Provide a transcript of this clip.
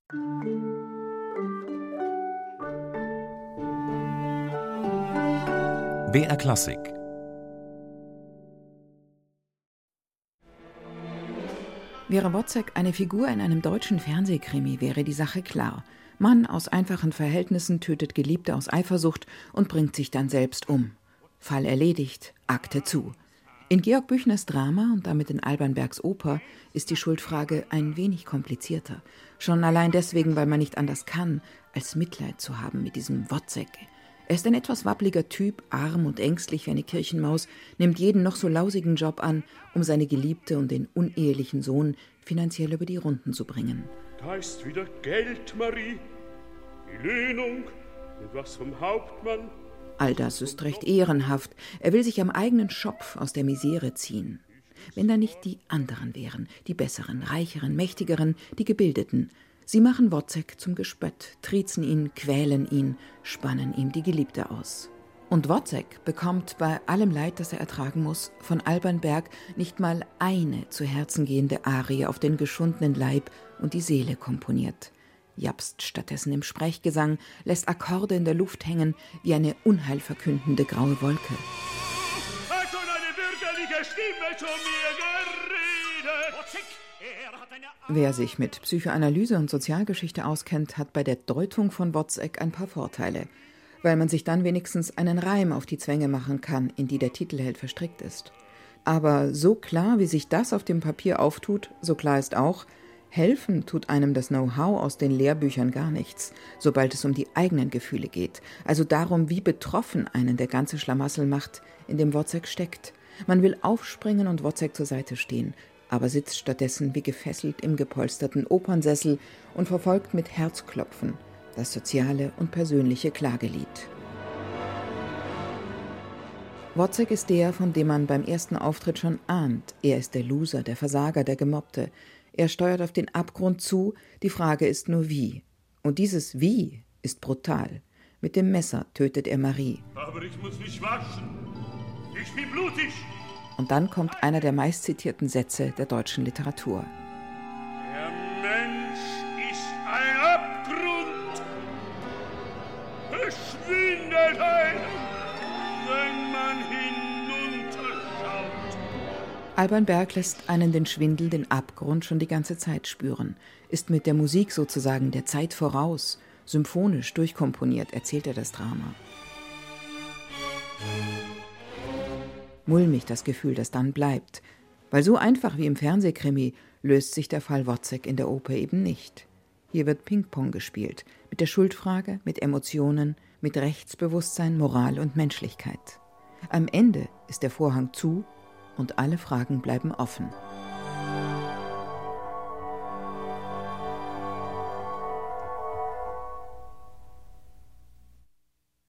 BR Klassik. Wäre Wozzeck eine Figur in einem deutschen Fernsehkrimi, wäre die Sache klar. Mann aus einfachen Verhältnissen tötet Geliebte aus Eifersucht und bringt sich dann selbst um. Fall erledigt, Akte zu. In Georg Büchners Drama und damit in Alban Bergs Oper ist die Schuldfrage ein wenig komplizierter. Schon allein deswegen, weil man nicht anders kann, als Mitleid zu haben mit diesem Wozzeck. Er ist ein etwas wappliger Typ, arm und ängstlich wie eine Kirchenmaus, nimmt jeden noch so lausigen Job an, um seine Geliebte und den unehelichen Sohn finanziell über die Runden zu bringen. Da ist wieder Geld, Marie, die Löhnung und was vom Hauptmann. All das ist recht ehrenhaft. Er will sich am eigenen Schopf aus der Misere ziehen. Wenn da nicht die anderen wären, die besseren, reicheren, mächtigeren, die Gebildeten. Sie machen Wozzeck zum Gespött, triezen ihn, quälen ihn, spannen ihm die Geliebte aus. Und Wozzeck bekommt bei allem Leid, das er ertragen muss, von Alban Berg nicht mal eine zu Herzen gehende Arie auf den geschundenen Leib und die Seele komponiert. Japst stattdessen im Sprechgesang, lässt Akkorde in der Luft hängen wie eine unheilverkündende graue Wolke. Hat schon eine bürgerliche Stimme zu mir geredet. Wozzeck, er hat eine... Wer sich mit Psychoanalyse und Sozialgeschichte auskennt, hat bei der Deutung von Wozzeck ein paar Vorteile, weil man sich dann wenigstens einen Reim auf die Zwänge machen kann, in die der Titelheld verstrickt ist. Aber so klar, wie sich das auf dem Papier auftut, so klar ist auch, helfen tut einem das Know-how aus den Lehrbüchern gar nichts, sobald es um die eigenen Gefühle geht, also darum, wie betroffen einen der ganze Schlamassel macht, in dem Wozzeck steckt. Man will aufspringen und Wozzeck zur Seite stehen, aber sitzt stattdessen wie gefesselt im gepolsterten Opernsessel und verfolgt mit Herzklopfen das soziale und persönliche Klagelied. Wozzeck ist der, von dem man beim ersten Auftritt schon ahnt. Er ist der Loser, der Versager, der Gemobbte. Er steuert auf den Abgrund zu, die Frage ist nur wie. Und dieses Wie ist brutal. Mit dem Messer tötet er Marie. Aber ich muss mich waschen. Ich bin blutig. Und dann kommt einer der meistzitierten Sätze der deutschen Literatur. Der Mensch ist ein Abgrund. Es schwindet einem, wenn man hinunterschaut. Alban Berg lässt einen den Schwindel, den Abgrund schon die ganze Zeit spüren, ist mit der Musik sozusagen der Zeit voraus, symphonisch durchkomponiert, erzählt er das Drama. Mulmig das Gefühl, das dann bleibt, weil so einfach wie im Fernsehkrimi löst sich der Fall Wozzeck in der Oper eben nicht. Hier wird Ping-Pong gespielt, mit der Schuldfrage, mit Emotionen, mit Rechtsbewusstsein, Moral und Menschlichkeit. Am Ende ist der Vorhang zu und alle Fragen bleiben offen.